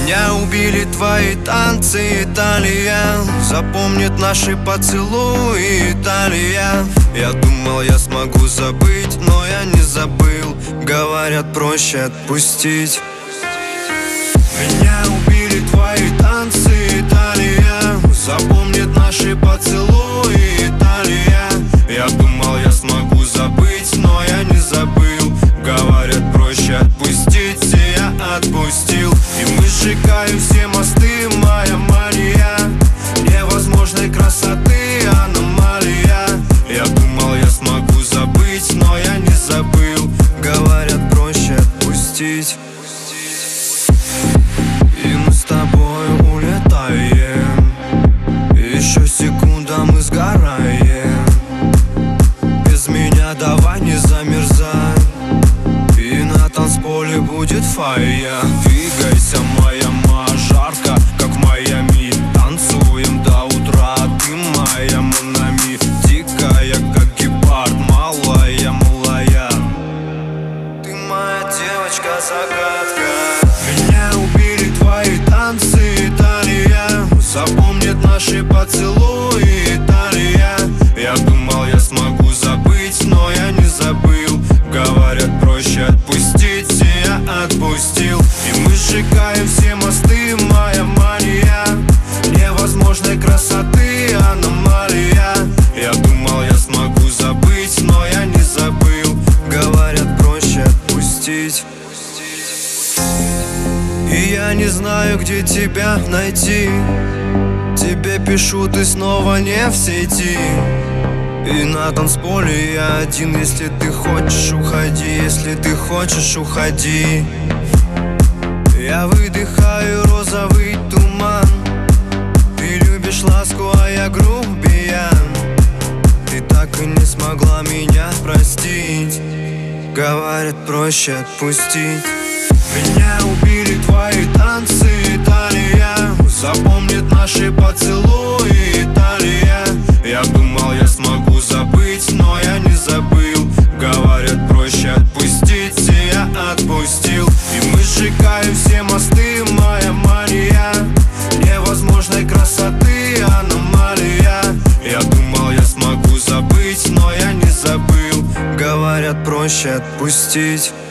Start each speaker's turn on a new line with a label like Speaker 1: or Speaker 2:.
Speaker 1: Меня убили твои танцы, Италия. Запомнит наши поцелуи, Италия. Я думал, я смогу забыть, но я не забыл. Говорят, проще отпустить. Меня убили твои танцы, Италия. Запомнит наши поцелуи, Италия. Я думал, я смогу забыть, но я не забыл. Говорят, проще отпустить, и я отпустил. И мы сжигаем все мосты, моя мания. Невозможной красоты аномалия. Я думал, я смогу забыть, но я не забыл. Говорят, проще отпустить. И мы с тобой улетаем. Еще секунда, мы сгораем. Без меня давай не замерзай. И на танцполе будет фая. Двигайся, моя жарко, как в Майами. Танцуем до утра, ты моя монами. Дикая, как гепард, малая, малая. Ты моя девочка-загадка. Меня убили твои танцы, Италия. Запомнит наши поцелуи, Италия. Я думал, я смогу забыть, но я не забыл. Говорят, проще отпустить, и я отпустил. И мы сжигаем все мосты, моя мания. Невозможной красоты аномалия. Я думал, я смогу забыть, но я не забыл. Говорят, проще отпустить. И я не знаю, где тебя найти. Тебе пишу, ты снова не в сети. И на танцполе я один. Если ты хочешь, уходи. Если ты хочешь, уходи. Я выдыхаю розовый туман. Ты любишь ласку, а я грубиян. Ты так и не смогла меня простить. Говорят, проще отпустить. Меня убили твои танцы, Италия. Запомнит наши поцелуи, Италия. Я думал, я смогу забыть, но я не забыл. Говорят, проще отпустить, и я отпустил. И мы сжигаем все мосты, моя мания. Невозможной красоты аномалия. Я думал, я смогу забыть, но я не забыл. Говорят, проще отпустить.